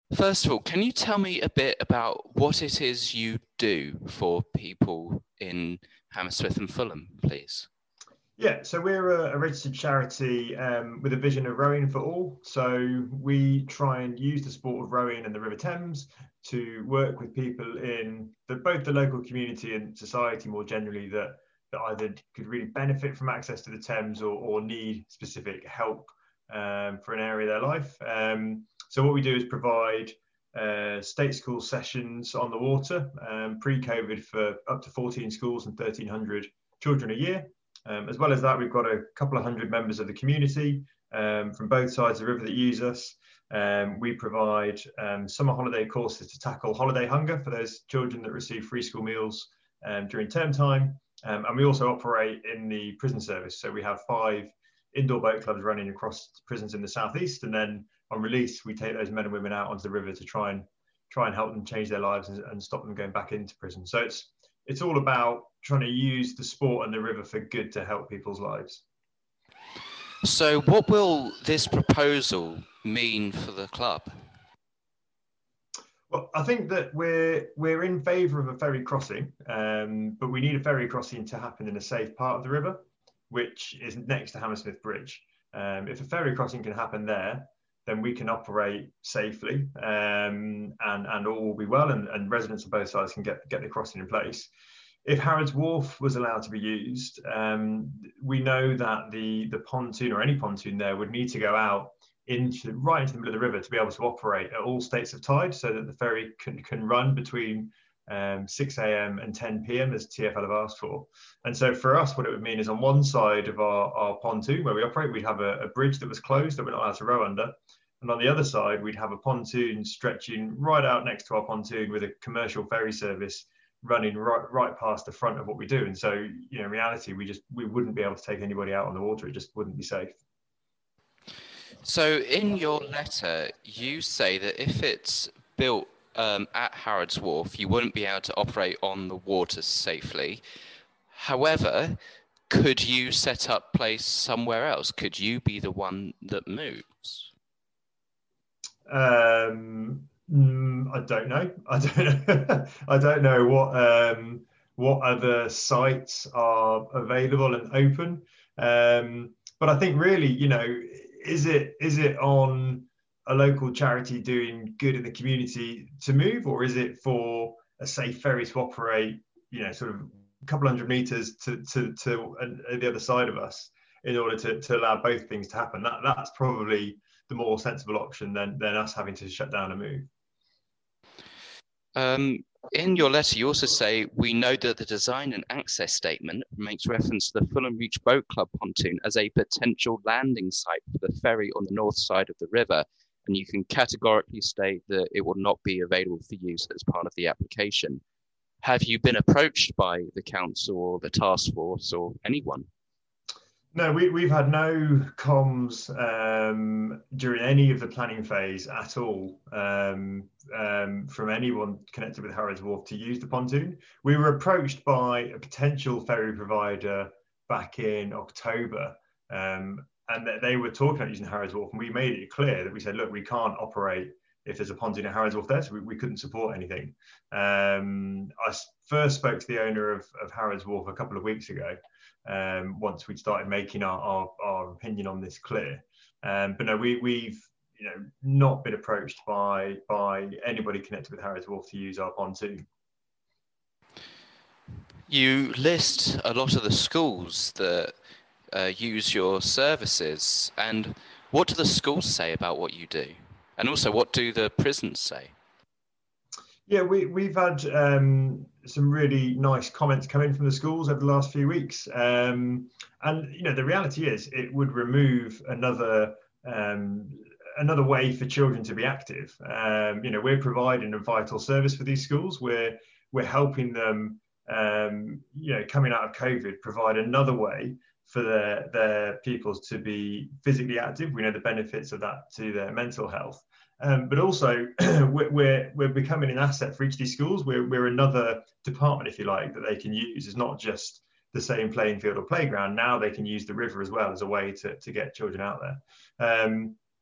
First of all, can you tell me a bit about what it is you do for people in Hammersmith and Fulham, please? Yeah, so we're a registered charity with a vision of rowing for all. So we try and use the sport of rowing and the River Thames to work with people in both the local community and society more generally that either could really benefit from access to the Thames or need specific help for an area of their life. So what we do is provide state school sessions on the water pre-COVID for up to 14 schools and 1,300 children a year. As well as that, we've got a couple of hundred members of the community from both sides of the river that use us. We provide summer holiday courses to tackle holiday hunger for those children that receive free school meals during term time. And we also operate in the prison service. So we have 5 indoor boat clubs running across prisons in the southeast. And then on release, we take those men and women out onto the river to try and help them change their lives and stop them going back into prison. So it's all about trying to use the sport and the river for good to help people's lives. So, what will this proposal mean for the club? Well, I think that we're in favour of a ferry crossing, but we need a ferry crossing to happen in a safe part of the river, which is next to Hammersmith Bridge. If a ferry crossing can happen there, then we can operate safely, and all will be well, and residents on both sides can get the crossing in place. If Harrods Wharf was allowed to be used, we know that the pontoon or any pontoon there would need to go out right into the middle of the river to be able to operate at all states of tide, so that the ferry can run between 6 a.m. and 10 p.m. as TfL have asked for. And so for us, what it would mean is on one side of our pontoon where we operate, we'd have a bridge that was closed that we're not allowed to row under. And on the other side, we'd have a pontoon stretching right out next to our pontoon with a commercial ferry service running right past the front of what we do. And so, in reality, we wouldn't be able to take anybody out on the water. It just wouldn't be safe. So, in your letter, you say that if it's built at Harrods Wharf, you wouldn't be able to operate on the water safely. However, could you set up place somewhere else? Could you be the one that moves? I don't know. I don't know what other sites are available and open. But I think really, is it on a local charity doing good in the community to move, or is it for a safe ferry to operate, sort of a couple hundred meters to the other side of us in order to allow both things to happen? That's probably the more sensible option than us having to shut down and move. In your letter, you also say, we know that the design and access statement makes reference to the Fulham Reach Boat Club pontoon as a potential landing site for the ferry on the north side of the river, and you can categorically state that it will not be available for use as part of the application. Have you been approached by the council or the task force or anyone? No, we've had no comms during any of the planning phase at all from anyone connected with Harrods Wharf to use the pontoon. We were approached by a potential ferry provider back in October, and they were talking about using Harrods Wharf, and we made it clear that we said, look, we can't operate if there's a pontoon at Harrods Wharf there, so we couldn't support anything. I first spoke to the owner of Harrods Wharf a couple of weeks ago, once we'd started making our opinion on this clear. But no, we've not been approached by anybody connected with Harrods Wharf to use our pontoon. You list a lot of the schools that use your services, and what do the schools say about what you do? And also, what do the prisons say? Yeah, we've had some really nice comments come in from the schools over the last few weeks. And, the reality is it would remove another way for children to be active. We're providing a vital service for these schools. We're helping them, coming out of COVID, provide another way for their pupils to be physically active. We know the benefits of that to their mental health. But also, we're becoming an asset for each of these schools. We're another department, if you like, that they can use. It's not just the same playing field or playground. Now they can use the river as well as a way to get children out there.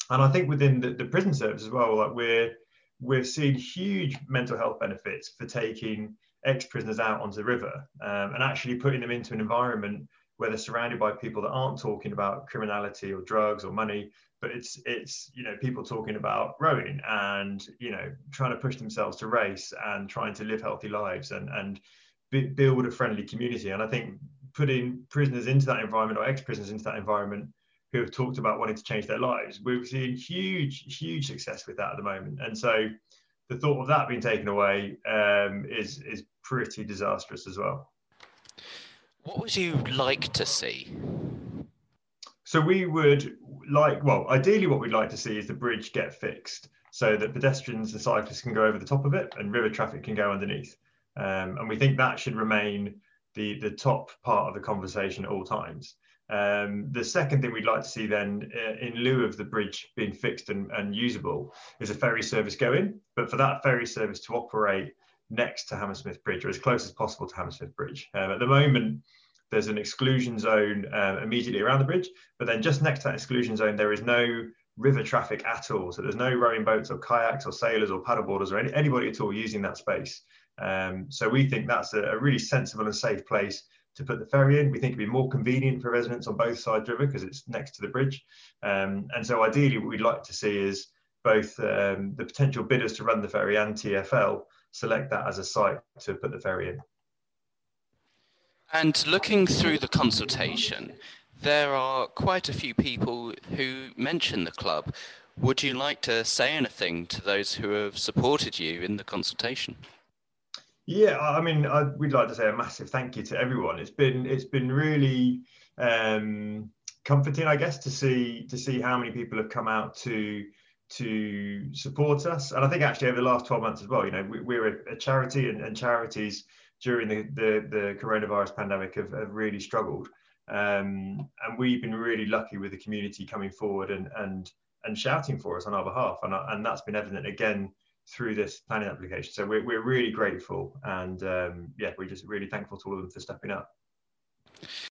And I think within the prison service as well, like we're seeing huge mental health benefits for taking ex-prisoners out onto the river, and actually putting them into an environment where they're surrounded by people that aren't talking about criminality or drugs or money, but it's people talking about rowing and trying to push themselves to race and trying to live healthy lives and build a friendly community. And I think putting prisoners into that environment, or ex-prisoners into that environment, who have talked about wanting to change their lives, we're seeing huge success with that at the moment. And so the thought of that being taken away is pretty disastrous as well. What would you like to see? So we would ideally what we'd like to see is the bridge get fixed so that pedestrians and cyclists can go over the top of it and river traffic can go underneath. And we think that should remain the top part of the conversation at all times. The second thing we'd like to see then, in lieu of the bridge being fixed and usable, is a ferry service going, but for that ferry service to operate next to Hammersmith Bridge, or as close as possible to Hammersmith Bridge. At the moment, there's an exclusion zone immediately around the bridge, but then just next to that exclusion zone, there is no river traffic at all. So there's no rowing boats or kayaks or sailors or paddleboarders or anybody at all using that space. So we think that's a really sensible and safe place to put the ferry in. We think it'd be more convenient for residents on both sides of the river because it's next to the bridge. And so ideally what we'd like to see is both the potential bidders to run the ferry and TfL select that as a site to put the ferry in. And looking through the consultation, there are quite a few people who mention the club. Would you like to say anything to those who have supported you in the consultation? Yeah, I mean, we'd like to say a massive thank you to everyone. It's been really comforting, I guess, to see how many people have come out to support us. And I think actually over the last 12 months as well, we're a charity, and charities during the coronavirus pandemic have really struggled. And we've been really lucky with the community coming forward and shouting for us on our behalf. And that's been evident again through this planning application. So we're really grateful, and we're just really thankful to all of them for stepping up.